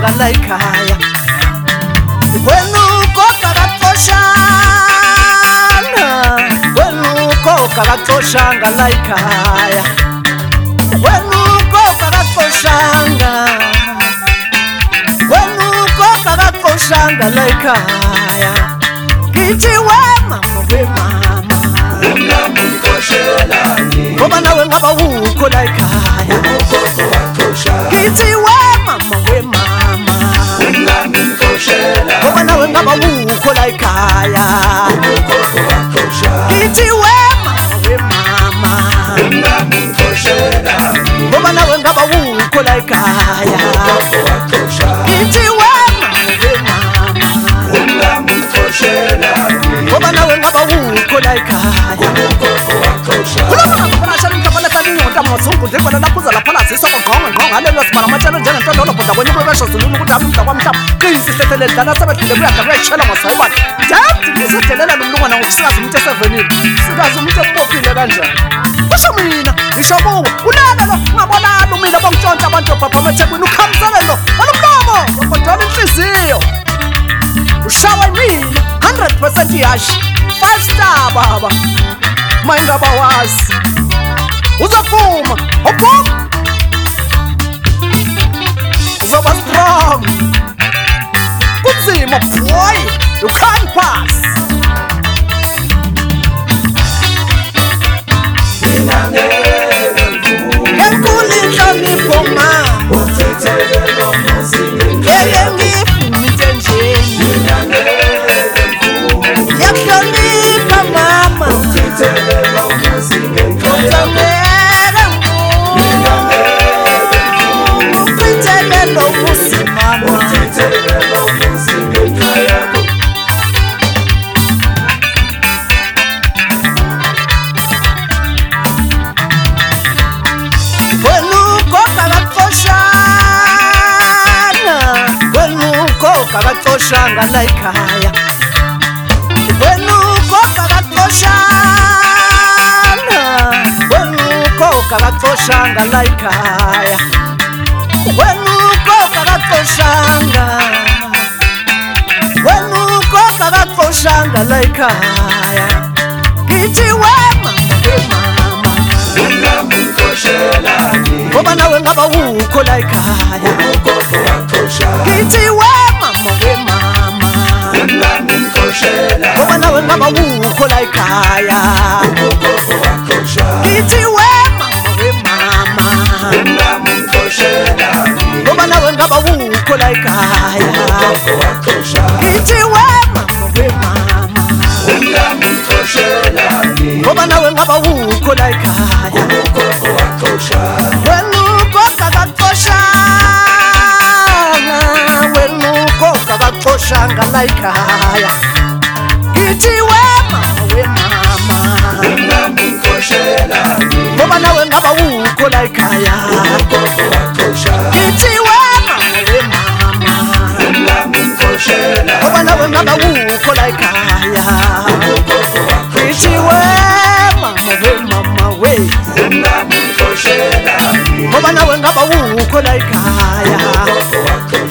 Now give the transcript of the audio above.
kabaxoshanga la ekhaya wena ugoga kaxoshanga wena ugoga kaxoshanga la ekhaya wena ugoga kaxoshanga wena ugoga kaxoshanga la ekhaya kithi we mama ngoba nawe ngaba ukho la ekhaya kithi we mama ngoba nawe ngaba ukho la ekhaya kithi we mama ngoba nawe ngaba ukho la ekhaya kithi we ngoba nawe ngaba ukho la ekhaya Mazungu ndibona laphuza lapha laziswa ngoqonga ngalelo sibala amatshelo njengentondo bhoda kwenye kwesho zululu ukuthi amumda kwamhlaba qisi sethele dlana sebedile kuyada kuyetshela masayibani ndabdi nisedelela nomlungwana ngokusikazi umuntu esevenile sikazi umuntu ekubopile kanjani kusho mina ngisho kuwe ulana lo ungabona umile bongitshontsha abantu bapha amathekwini ukhamsele lo alumlomo wabhodala inhliziyo ushawa mina 100% yashi 5 star baba mayingaba wazi uzafuma opop zoba strong kunzima boy you can't pass ngenkulisa ngifoma uthethele nomuzi ngeke ngifumite njeni yakuhlonipha mama uthethele nomuzi ngeke kabaxoshanga la ekhaya wena ugoga kaxoshanga wena ugoga kaxoshanga la ekhaya wena ugoga kaxoshanga wena ugoga kaxoshanga la ekhaya kithi we mama ngoba nawe ngaba ukho la ekhaya kithi we ngoba nawe ngaba ukho la ekhaya kithi we mama ngoba nawe ngaba ukho la ekhaya kithi we mama ngoba nawe ngaba ukho la ekhaya wena ugoga kaxoshanga wena ugoga kaxoshanga la ekhaya kithi we mama ngoba nawe ngaba ukho la ekhaya kithi we mama ngoba nawe ngaba ukho la ekhaya kithi we mama we ngoba nawe ngaba ukho la ekhaya